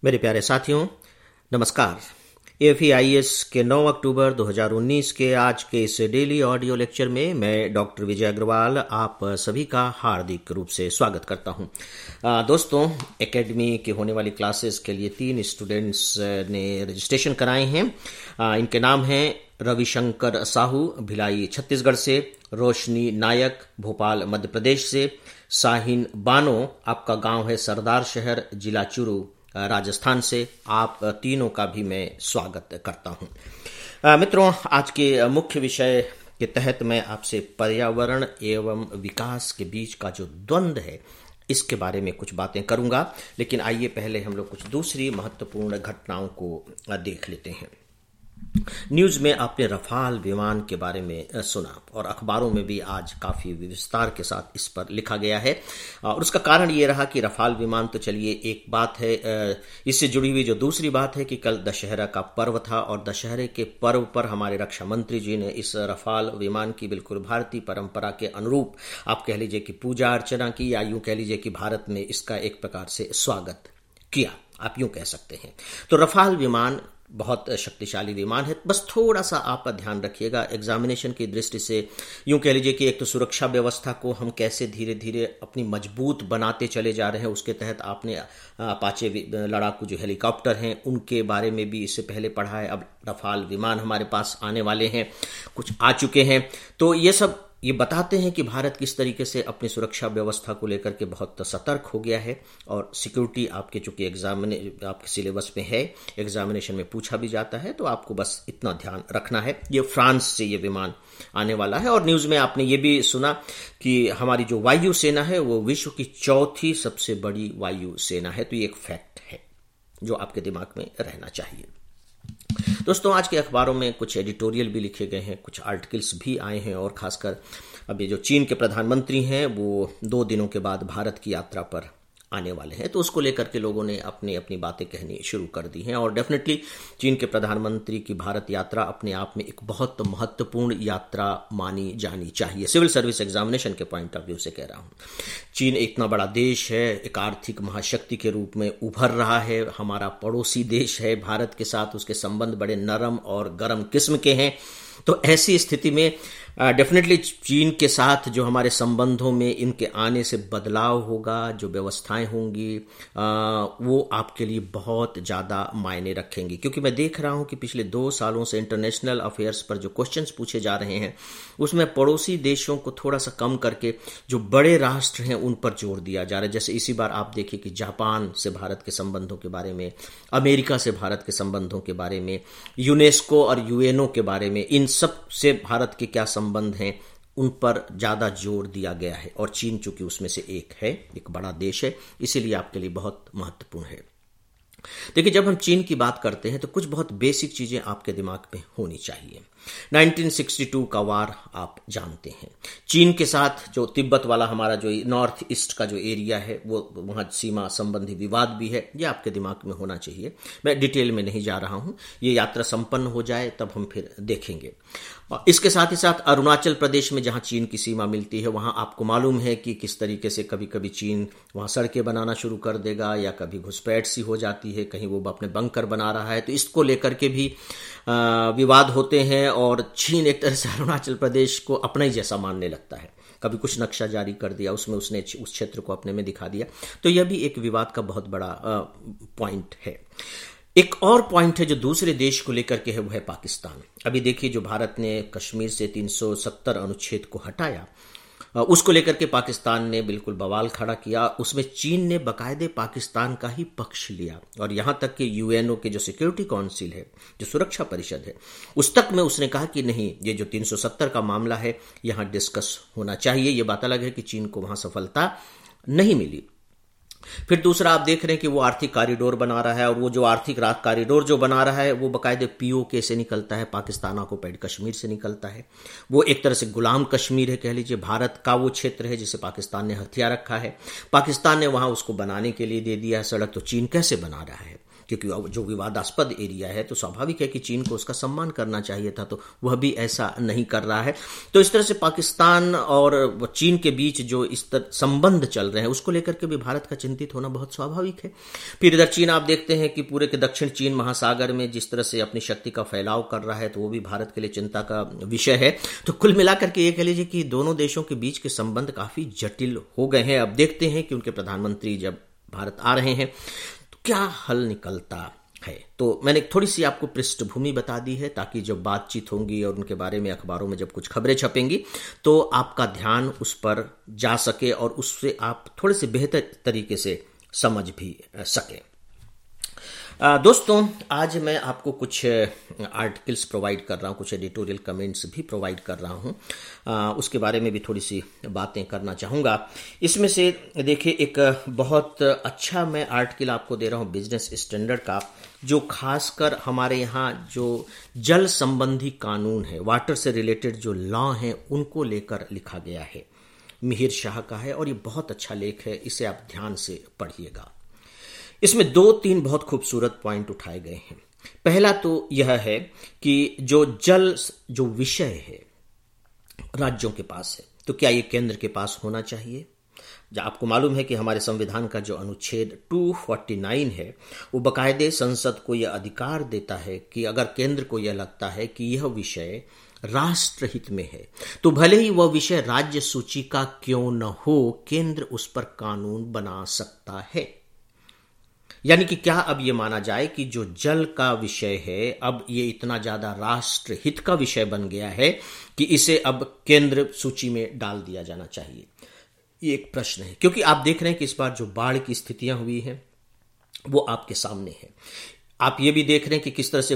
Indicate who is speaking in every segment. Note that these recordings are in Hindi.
Speaker 1: मेरे प्यारे साथियों, नमस्कार। AFEIS के 9 अक्टूबर 2019 के आज के इस डेली ऑडियो लेक्चर में मैं डॉक्टर विजय अग्रवाल आप सभी का हार्दिक रूप से स्वागत करता हूं। दोस्तों, एकेडमी के होने वाली क्लासेस के लिए 3 स्टूडेंट्स ने रजिस्ट्रेशन कराए हैं। इनके नाम हैं रविशंकर साहू, भिलाई छत्तीसगढ़ से, रोशनी नायक, भोपाल मध्य प्रदेश से, शाहीन बानो, आपका गांव है सरदार शहर, जिला चुरू, राजस्थान से। आप तीनों का भी मैं स्वागत करता हूं। मित्रों, आज के मुख्य विषय के तहत मैं आपसे पर्यावरण एवं विकास के बीच का जो द्वंद्व है इसके बारे में कुछ बातें करूंगा, लेकिन आइए पहले हम लोग कुछ दूसरी महत्वपूर्ण घटनाओं को देख लेते हैं। न्यूज में आपने रफाल विमान के बारे में सुना और अखबारों में भी आज काफी विस्तार के साथ इस पर लिखा गया है। और उसका कारण ये रहा कि रफाल विमान तो चलिए एक बात है, इससे जुड़ी हुई जो दूसरी बात है कि कल दशहरा का पर्व था और दशहरे के पर्व पर हमारे रक्षा मंत्री जी ने इस रफाल विमान की बिल्कुल भारतीय परंपरा के अनुरूप आप कह लीजिए कि पूजा अर्चना की, या यूं कह लीजिए कि भारत में इसका एक प्रकार से स्वागत किया, आप यूं कह सकते हैं। तो रफाल विमान बहुत शक्तिशाली विमान है। बस थोड़ा सा आप ध्यान रखिएगा एग्जामिनेशन की दृष्टि से, यूं कह लीजिए कि एक तो सुरक्षा व्यवस्था को हम कैसे धीरे धीरे अपनी मजबूत बनाते चले जा रहे हैं, उसके तहत आपने अपाचे लड़ाकू जो हेलीकॉप्टर हैं उनके बारे में भी इससे पहले पढ़ा है। अब रफाल विमान हमारे पास आने वाले हैं, कुछ आ चुके हैं। तो ये बताते हैं कि भारत किस तरीके से अपनी सुरक्षा व्यवस्था को लेकर के बहुत सतर्क हो गया है। और सिक्योरिटी आपके चूंकि आपके सिलेबस में है, एग्जामिनेशन में पूछा भी जाता है, तो आपको बस इतना ध्यान रखना है। ये फ्रांस से ये विमान आने वाला है। और न्यूज में आपने ये भी सुना कि हमारी जो वायु सेना है वो विश्व की 4थी सबसे बड़ी वायु सेना है। तो ये एक फैक्ट है जो आपके दिमाग में रहना चाहिए। दोस्तों, आज के अखबारों में कुछ एडिटोरियल भी लिखे गए हैं, कुछ आर्टिकल्स भी आए हैं, और खासकर अब ये जो चीन के प्रधानमंत्री हैं वो 2 दिनों के बाद भारत की यात्रा पर आने वाले हैं, तो उसको लेकर के लोगों ने अपनी अपनी बातें कहनी शुरू कर दी हैं। और डेफिनेटली चीन के प्रधानमंत्री की भारत यात्रा अपने आप में एक बहुत महत्वपूर्ण यात्रा मानी जानी चाहिए, सिविल सर्विस एग्जामिनेशन के पॉइंट ऑफ व्यू से कह रहा हूं। चीन इतना बड़ा देश है, एक आर्थिक महाशक्ति के रूप में उभर रहा है, हमारा पड़ोसी देश है, भारत के साथ उसके संबंध बड़े नरम और गर्म किस्म के हैं। तो ऐसी स्थिति में डेफिनेटली चीन के साथ जो हमारे संबंधों में इनके आने से बदलाव होगा, जो व्यवस्थाएं होंगी वो आपके लिए बहुत ज़्यादा मायने रखेंगी। क्योंकि मैं देख रहा हूं कि पिछले 2 सालों से इंटरनेशनल अफेयर्स पर जो क्वेश्चंस पूछे जा रहे हैं उसमें पड़ोसी देशों को थोड़ा सा कम करके जो बड़े राष्ट्र हैं उन पर जोर दिया जा रहा है। जैसे इसी बार आप देखिए कि जापान से भारत के संबंधों के बारे में, अमेरिका से भारत के संबंधों के बारे में, यूनेस्को और यूएनओ के बारे में, इन सब से भारत के क्या संबंध हैं उन पर ज्यादा जोर दिया गया है। और चीन चूंकि उसमें से एक है, एक बड़ा देश है, इसीलिए आपके लिए बहुत महत्वपूर्ण है। देखिए, जब हम चीन की बात करते हैं तो कुछ बहुत बेसिक चीजें आपके दिमाग में होनी चाहिए। 1962 का वार आप जानते हैं। चीन के साथ जो तिब्बत वाला हमारा जो नॉर्थ ईस्ट का जो एरिया है वो वहां सीमा संबंधी विवाद भी है, ये आपके दिमाग में होना चाहिए। मैं डिटेल में नहीं जा रहा हूं, ये यात्रा संपन्न हो जाए तब हम फिर देखेंगे। इसके साथ ही साथ अरुणाचल प्रदेश में जहां चीन की सीमा मिलती है वहां आपको मालूम है कि किस तरीके से कभी कभी चीन वहां सड़कें बनाना शुरू कर देगा, या कभी घुसपैठ सी हो जाती है, कहीं वो अपने बंकर बना रहा है। तो इसको लेकर के भी विवाद होते हैं और चीन एक तरह से अरुणाचल प्रदेश को अपना ही जैसा मानने लगता है। कभी कुछ नक्शा जारी कर दिया, उसमें उसने उस क्षेत्र को अपने में दिखा दिया। तो यह भी एक विवाद का बहुत बड़ा पॉइंट है। एक और पॉइंट है जो दूसरे देश को लेकर के है, वो है पाकिस्तान। अभी देखिए, जो भारत ने कश्मीर से 370 अनुच्छेद को हटाया, उसको लेकर के पाकिस्तान ने बिल्कुल बवाल खड़ा किया। उसमें चीन ने बकायदे पाकिस्तान का ही पक्ष लिया, और यहां तक कि यूएनओ के जो सिक्योरिटी काउंसिल है, जो सुरक्षा परिषद है, उस तक में उसने कहा कि नहीं, ये जो 370 का मामला है यहां डिस्कस होना चाहिए। ये बात अलग है कि चीन को वहां सफलता नहीं मिली। फिर दूसरा आप देख रहे हैं कि वो आर्थिक कॉरिडोर बना रहा है, और वो जो आर्थिक कॉरिडोर जो बना रहा है वो बाकायदे पीओके से निकलता है, पाकिस्तान ऑक्युपाइड कश्मीर से निकलता है। वो एक तरह से गुलाम कश्मीर है, कह लीजिए, भारत का वो क्षेत्र है जिसे पाकिस्तान ने हथिया रखा है। पाकिस्तान ने वहां उसको बनाने के लिए दे दिया है सड़क, तो चीन कैसे बना रहा है? क्योंकि जो विवादास्पद एरिया है तो स्वाभाविक है कि चीन को उसका सम्मान करना चाहिए था, तो वह भी ऐसा नहीं कर रहा है। तो इस तरह से पाकिस्तान और चीन के बीच जो इस तरह संबंध चल रहे हैं उसको लेकर के भी भारत का चिंतित होना बहुत स्वाभाविक है। फिर इधर चीन आप देखते हैं कि पूरे के दक्षिण चीन महासागर में जिस तरह से अपनी शक्ति का फैलाव कर रहा है, तो वो भी भारत के लिए चिंता का विषय है। तो कुल मिलाकर के ये कह लीजिए कि दोनों देशों के बीच के संबंध काफी जटिल हो गए हैं। अब देखते हैं कि उनके प्रधानमंत्री जब भारत आ रहे हैं तो क्या हल निकलता है। तो मैंने थोड़ी सी आपको पृष्ठभूमि बता दी है ताकि जब बातचीत होंगी और उनके बारे में अखबारों में जब कुछ खबरें छपेंगी तो आपका ध्यान उस पर जा सके और उससे आप थोड़े से बेहतर तरीके से समझ भी सकें। दोस्तों, आज मैं आपको कुछ आर्टिकल्स प्रोवाइड कर रहा हूँ, कुछ एडिटोरियल कमेंट्स भी प्रोवाइड कर रहा हूँ, उसके बारे में भी थोड़ी सी बातें करना चाहूँगा। इसमें से देखिए, एक बहुत अच्छा मैं आर्टिकल आपको दे रहा हूँ बिजनेस स्टैंडर्ड का, जो खासकर हमारे यहाँ जो जल संबंधी कानून है, वाटर से रिलेटेड जो लॉ हैं, उनको लेकर लिखा गया है। मिहिर शाह का है और ये बहुत अच्छा लेख है, इसे आप ध्यान से पढ़िएगा। इसमें 2-3 बहुत खूबसूरत पॉइंट उठाए गए हैं। पहला तो यह है कि जो विषय है राज्यों के पास है, तो क्या ये केंद्र के पास होना चाहिए? आपको मालूम है कि हमारे संविधान का जो अनुच्छेद 249 है वो बाकायदे संसद को यह अधिकार देता है कि अगर केंद्र को यह लगता है कि यह विषय राष्ट्रहित में है तो भले ही वह विषय राज्य सूची का क्यों न हो, केंद्र उस पर कानून बना सकता है। यानी कि क्या अब ये माना जाए कि जो जल का विषय है अब ये इतना ज्यादा राष्ट्रहित का विषय बन गया है कि इसे अब केंद्र सूची में डाल दिया जाना चाहिए? ये एक प्रश्न है, क्योंकि आप देख रहे हैं कि इस बार जो बाढ़ की स्थितियां हुई हैं वो आपके सामने है। आप ये भी देख रहे हैं कि किस तरह से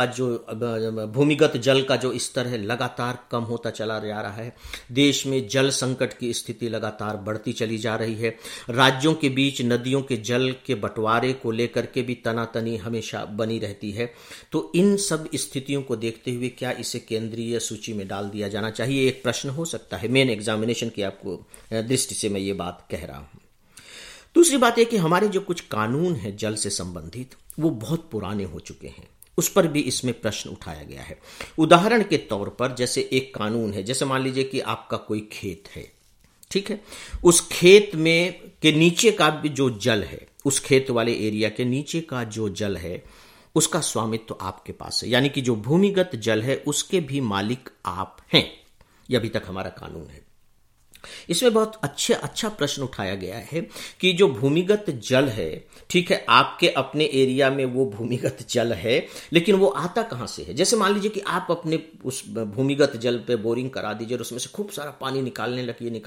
Speaker 1: भूमिगत जल का जो स्तर है लगातार कम होता चला जा रहा है। देश में जल संकट की स्थिति लगातार बढ़ती चली जा रही है। राज्यों के बीच नदियों के जल के बंटवारे को लेकर के भी तनातनी हमेशा बनी रहती है। तो इन सब स्थितियों को देखते हुए क्या इसे केंद्रीय सूची में डाल दिया जाना चाहिए? एक प्रश्न हो सकता है। मेन एग्जामिनेशन की आपको दृष्टि से मैं ये बात कह रहा हूं। दूसरी बात यह कि हमारे जो कुछ कानून हैं जल से संबंधित वो बहुत पुराने हो चुके हैं, उस पर भी इसमें प्रश्न उठाया गया है। उदाहरण के तौर पर जैसे एक कानून है, जैसे मान लीजिए कि आपका कोई खेत है, ठीक है, उस खेत में के नीचे का भी जो जल है, उस खेत वाले एरिया के नीचे का जो जल है उसका स्वामित्व आपके पास है, यानी कि जो भूमिगत जल है उसके भी मालिक आप हैं। यह अभी तक हमारा कानून है। इसमें बहुत अच्छा प्रश्न उठाया गया है कि जो भूमिगत जल है, ठीक है, आपके अपने एरिया में वो भूमिगत जल है, लेकिन वो आता कहां से है? जैसे मान लीजिए कि आप अपने उस भूमिगत जल पे बोरिंग करा दीजिए और उसमें से खूब सारा पानी निकालने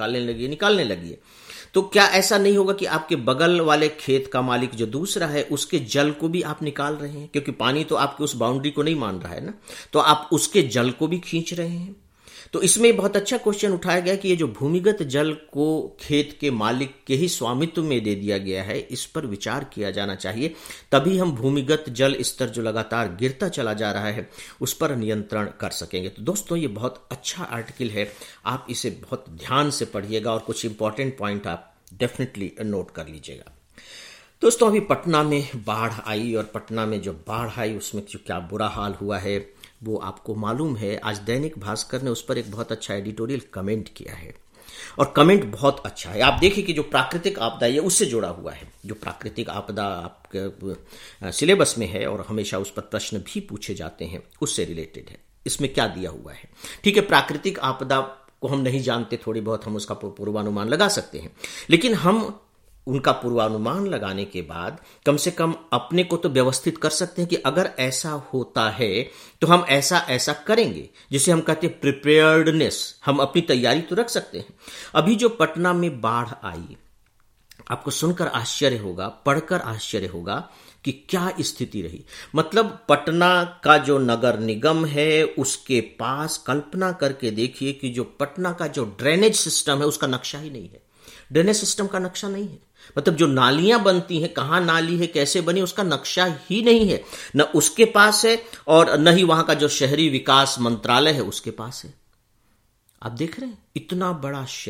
Speaker 1: लगी, तो क्या ऐसा नहीं होगा कि आपके बगल वाले खेत का मालिक जो दूसरा है उसके जल को भी आप निकाल रहे हैं? क्योंकि पानी तो आपके उस बाउंड्री को नहीं मान रहा है ना, तो आप उसके जल को भी खींच रहे हैं। तो इसमें बहुत अच्छा क्वेश्चन उठाया गया कि ये जो भूमिगत जल को खेत के मालिक के ही स्वामित्व में दे दिया गया है, इस पर विचार किया जाना चाहिए। तभी हम भूमिगत जल स्तर जो लगातार गिरता चला जा रहा है उस पर नियंत्रण कर सकेंगे। तो दोस्तों, ये बहुत अच्छा आर्टिकल है, आप इसे बहुत ध्यान से पढ़िएगा और कुछ इंपॉर्टेंट पॉइंट आप डेफिनेटली नोट कर लीजिएगा। दोस्तों, अभी पटना में बाढ़ आई और पटना में जो बाढ़ आई उसमें जो क्या बुरा हाल हुआ है वो आपको मालूम है। आज दैनिक भास्कर ने उस पर एक बहुत अच्छा एडिटोरियल कमेंट किया है और कमेंट बहुत अच्छा है। आप देखिए कि जो प्राकृतिक आपदा है उससे जुड़ा हुआ है। जो प्राकृतिक आपदा आपके सिलेबस में है और हमेशा उस पर प्रश्न भी पूछे जाते हैं, उससे रिलेटेड है। इसमें क्या दिया हुआ है? ठीक है, प्राकृतिक आपदा को हम नहीं जानते, थोड़ी बहुत हम उसका पूर्वानुमान लगा सकते हैं, लेकिन हम उनका पूर्वानुमान लगाने के बाद कम से कम अपने को तो व्यवस्थित कर सकते हैं कि अगर ऐसा होता है तो हम ऐसा ऐसा करेंगे, जिसे हम कहते हैं प्रिपेयर्डनेस। हम अपनी तैयारी तो रख सकते हैं। अभी जो पटना में बाढ़ आई, आपको सुनकर आश्चर्य होगा, पढ़कर आश्चर्य होगा कि क्या स्थिति रही। मतलब पटना का जो नगर निगम है उसके पास, कल्पना करके देखिए कि जो पटना का जो ड्रेनेज सिस्टम है उसका नक्शा ही नहीं है। ड्रेनेज सिस्टम का नक्शा नहीं है। मतलब जो नालियां बनती हैं, कहां नाली है, कैसे बनी, उसका नक्शा ही नहीं है, न उसके पास है और न ही वहां का जो शहरी विकास मंत्रालय है उसके पास है। आप देख रहे हैं, इतना बड़ा शहर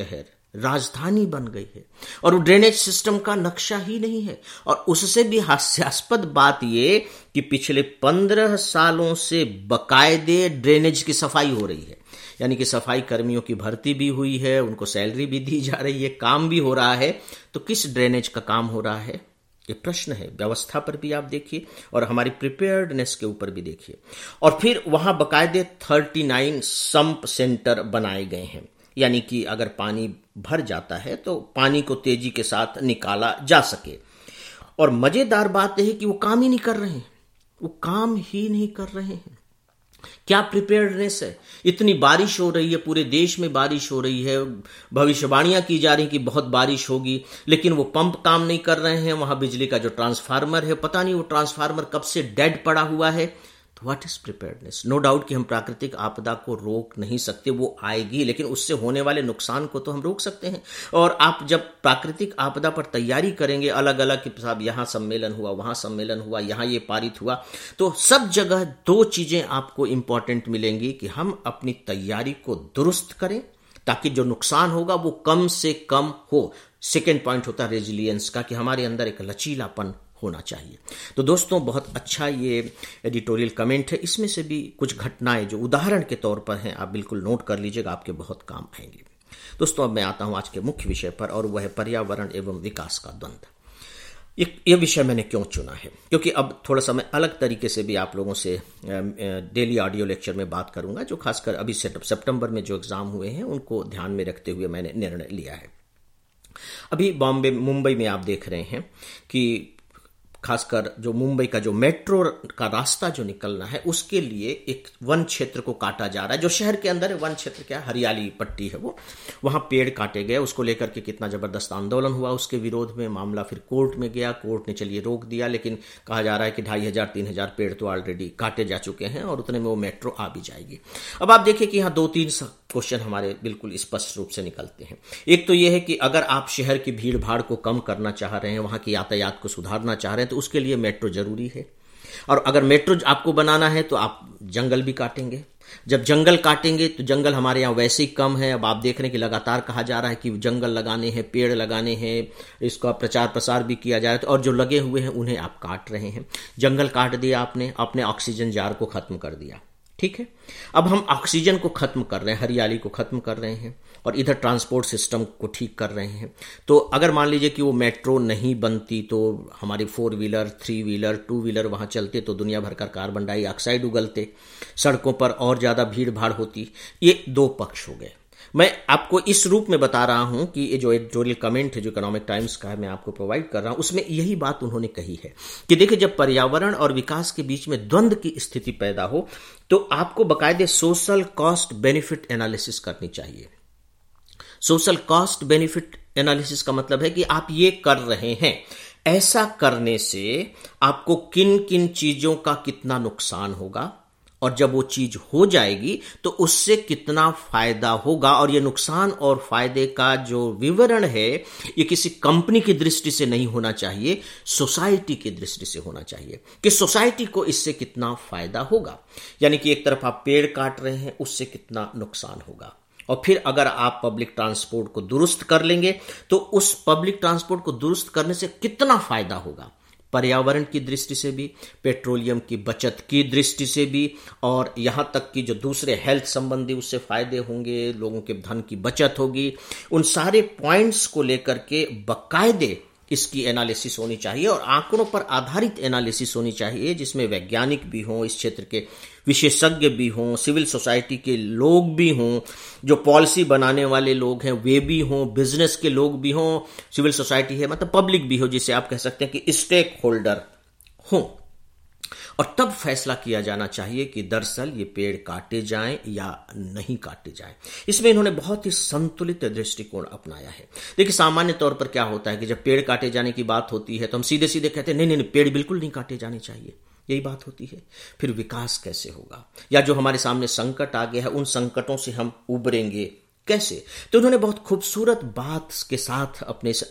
Speaker 1: राजधानी बन गई है और वो ड्रेनेज सिस्टम का नक्शा ही नहीं है। और उससे भी हास्यास्पद बात ये कि पिछले 15 सालों से बकायदे ड्रेनेज की सफाई हो रही है, यानी कि सफाई कर्मियों की भर्ती भी हुई है, उनको सैलरी भी दी जा रही है, काम भी हो रहा है। तो किस ड्रेनेज का काम हो रहा है, ये प्रश्न है। व्यवस्था पर भी आप देखिए और हमारी प्रिपेयर्डनेस के ऊपर भी देखिए। और फिर वहां बकायदे 39 संप सेंटर बनाए गए हैं, यानी कि अगर पानी भर जाता है तो पानी को तेजी के साथ निकाला जा सके। और मजेदार बात यह है कि वो काम ही नहीं कर रहे हैं, वो काम ही नहीं कर रहे हैं। क्या प्रिपेयर्डनेस है। इतनी बारिश हो रही है, पूरे देश में बारिश हो रही है, भविष्यवाणियां की जा रही कि बहुत बारिश होगी, लेकिन वो पंप काम नहीं कर रहे हैं। वहां बिजली का जो ट्रांसफार्मर है, पता नहीं वो ट्रांसफार्मर कब से डेड पड़ा हुआ है। तो what is preparedness. No doubt कि हम प्राकृतिक आपदा को रोक नहीं सकते, वो आएगी, लेकिन उससे होने वाले नुकसान को तो हम रोक सकते हैं। और आप जब प्राकृतिक आपदा पर तैयारी करेंगे, अलग अलग कि साहब यहां सम्मेलन हुआ, वहां सम्मेलन हुआ, यहां ये पारित हुआ, तो सब जगह दो चीजें आपको इंपॉर्टेंट मिलेंगी कि हम अपनी तैयारी को दुरुस्त करें ताकि जो नुकसान होगा वो कम से कम हो। सेकेंड पॉइंट होता है रेजिलियंस का, कि हमारे अंदर एक लचीलापन होना चाहिए। तो दोस्तों बहुत अच्छा ये एडिटोरियल कमेंट है, इसमें से भी कुछ घटनाएं जो उदाहरण के तौर पर हैं आप बिल्कुल नोट कर लीजिएगा, आपके बहुत काम आएंगे। दोस्तों अब मैं आता हूं आज के मुख्य विषय पर, और वह है पर्यावरण एवं विकास का द्वंद्व। यह विषय मैंने क्यों चुना है, क्योंकि अब थोड़ा सा मैं अलग तरीके से भी आप लोगों से डेली ऑडियो लेक्चर में बात करूंगा, जो खासकर अभी सितंबर में जो एग्जाम हुए हैं उनको ध्यान में रखते हुए मैंने निर्णय लिया है। अभी मुंबई में आप देख रहे हैं कि खासकर जो मुंबई का जो मेट्रो का रास्ता जो निकलना है, उसके लिए एक वन क्षेत्र को काटा जा रहा है। जो शहर के अंदर है, वन क्षेत्र क्या, हरियाली पट्टी है वो, वहां पेड़ काटे गए। उसको लेकर के कितना जबरदस्त आंदोलन हुआ, उसके विरोध में मामला फिर कोर्ट में गया, कोर्ट ने चलिए रोक दिया, लेकिन कहा जा रहा है कि 2500-3000 पेड़ तो ऑलरेडी काटे जा चुके हैं और उतने में वो मेट्रो आ भी जाएगी। अब आप देखिए कि यहाँ 2-3 क्वेश्चन हमारे बिल्कुल स्पष्ट रूप से निकलते हैं। एक तो यह है कि अगर आप शहर की भीड़ भाड़ को कम करना चाह रहे हैं, वहां की यातायात को सुधारना चाह रहे हैं, तो उसके लिए मेट्रो जरूरी है। और अगर मेट्रो आपको बनाना है तो आप जंगल भी काटेंगे। जब जंगल काटेंगे तो जंगल हमारे यहाँ वैसे ही कम है। अब आप देख रहे हैं कि लगातार कहा जा रहा है कि जंगल लगाने हैं, पेड़ लगाने हैं, इसका प्रचार प्रसार भी किया जा रहा है, और जो लगे हुए हैं उन्हें आप काट रहे हैं। जंगल काट दिया आपने, अपने ऑक्सीजन जार को खत्म कर दिया, ठीक है। अब हम ऑक्सीजन को खत्म कर रहे हैं, हरियाली को खत्म कर रहे हैं, और इधर ट्रांसपोर्ट सिस्टम को ठीक कर रहे हैं। तो अगर मान लीजिए कि वो मेट्रो नहीं बनती तो हमारे 4 व्हीलर, 3 व्हीलर, 2 व्हीलर वहां चलते तो दुनिया भर का कार्बन डाइऑक्साइड उगलते, सड़कों पर और ज्यादा भीड़ भाड़ होती। ये 2 पक्ष हो गए। मैं आपको इस रूप में बता रहा हूं कि ये जो एडिटोरियल कमेंट है जो इकोनॉमिक टाइम्स का है, मैं आपको प्रोवाइड कर रहा हूं, उसमें यही बात उन्होंने कही है कि देखिए जब पर्यावरण और विकास के बीच में द्वंद्व की स्थिति पैदा हो तो आपको बाकायदे सोशल कॉस्ट बेनिफिट एनालिसिस करनी चाहिए। सोशल कॉस्ट बेनिफिट एनालिसिस का मतलब है कि आप ये कर रहे हैं, ऐसा करने से आपको किन किन चीजों का कितना नुकसान होगा, और जब वो चीज हो जाएगी तो उससे कितना फायदा होगा। और ये नुकसान और फायदे का जो विवरण है ये किसी कंपनी की दृष्टि से नहीं होना चाहिए, सोसाइटी की दृष्टि से होना चाहिए कि सोसाइटी को इससे कितना फायदा होगा। यानी कि एक तरफ आप पेड़ काट रहे हैं, उससे कितना नुकसान होगा, और फिर अगर आप पब्लिक ट्रांसपोर्ट को दुरुस्त कर लेंगे तो उस पब्लिक ट्रांसपोर्ट को दुरुस्त करने से कितना फायदा होगा, पर्यावरण की दृष्टि से भी, पेट्रोलियम की बचत की दृष्टि से भी, और यहां तक कि जो दूसरे हेल्थ संबंधी उससे फायदे होंगे, लोगों के धन की बचत होगी। उन सारे पॉइंट्स को लेकर के बाकायदे इसकी एनालिसिस होनी चाहिए, और आंकड़ों पर आधारित एनालिसिस होनी चाहिए, जिसमें वैज्ञानिक भी हों, इस क्षेत्र के विशेषज्ञ भी हों, सिविल सोसाइटी के लोग भी हों, जो पॉलिसी बनाने वाले लोग हैं वे भी हों, बिजनेस के लोग भी हों, सिविल सोसाइटी है मतलब पब्लिक भी हो, जिसे आप कह सकते हैं कि स्टेक होल्डर हों। और तब फैसला किया जाना चाहिए कि दरअसल ये पेड़ काटे जाएं या नहीं काटे जाएं। इसमें इन्होंने बहुत ही संतुलित दृष्टिकोण अपनाया है। देखिए सामान्य तौर पर क्या होता है कि जब पेड़ काटे जाने की बात होती है तो हम सीधे सीधे कहते हैं नहीं नहीं पेड़ बिल्कुल नहीं काटे जाने चाहिए, यही बात होती है। फिर विकास कैसे होगा, या जो हमारे सामने संकट आ गया है उन संकटों से हम उबरेंगे कैसे। तो उन्होंने बहुत खूबसूरत बात के साथ अपने इस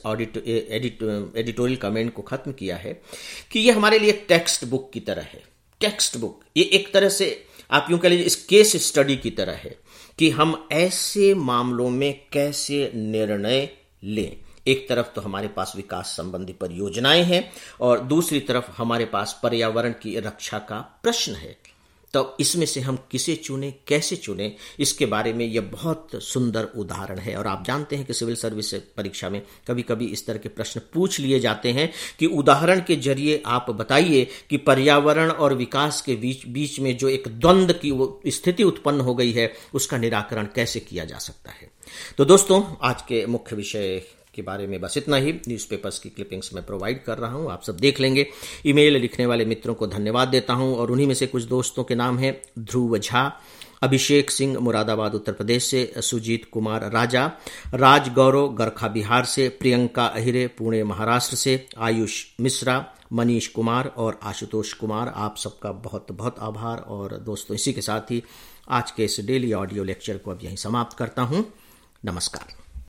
Speaker 1: एडिटोरियल कमेंट को खत्म किया है कि ये हमारे लिए टेक्स्ट बुक की तरह है। टेक्स्ट बुक ये एक तरह से आप यूं कह लीजिए इस केस स्टडी की तरह है कि हम ऐसे मामलों में कैसे निर्णय लें। एक तरफ तो हमारे पास विकास संबंधी परियोजनाएं हैं और दूसरी तरफ हमारे पास पर्यावरण की रक्षा का प्रश्न है। तो इसमें से हम किसे चुने, कैसे चुने, इसके बारे में यह बहुत सुंदर उदाहरण है। और आप जानते हैं कि सिविल सर्विस परीक्षा में कभी कभी इस तरह के प्रश्न पूछ लिए जाते हैं कि उदाहरण के जरिए आप बताइए कि पर्यावरण और विकास के बीच में जो एक द्वंद्व की वो स्थिति उत्पन्न हो गई है उसका निराकरण कैसे किया जा सकता है। तो दोस्तों, आज के मुख्य विषय के बारे में बस इतना ही। न्यूज़पेपर्स की क्लिपिंग्स मैं प्रोवाइड कर रहा हूं, आप सब देख लेंगे। ईमेल लिखने वाले मित्रों को धन्यवाद देता हूं और उन्हीं में से कुछ दोस्तों के नाम हैं ध्रुव झा, अभिषेक सिंह मुरादाबाद उत्तर प्रदेश से, सुजीत कुमार राजा, राज गौरव गरखा बिहार से, प्रियंका अहिरे पुणे महाराष्ट्र से, आयुष मिश्रा, मनीष कुमार और आशुतोष कुमार। आप सबका बहुत बहुत आभार। और दोस्तों, इसी के साथ ही आज के इस डेली ऑडियो लेक्चर को अब यहीं समाप्त करता हूं। नमस्कार।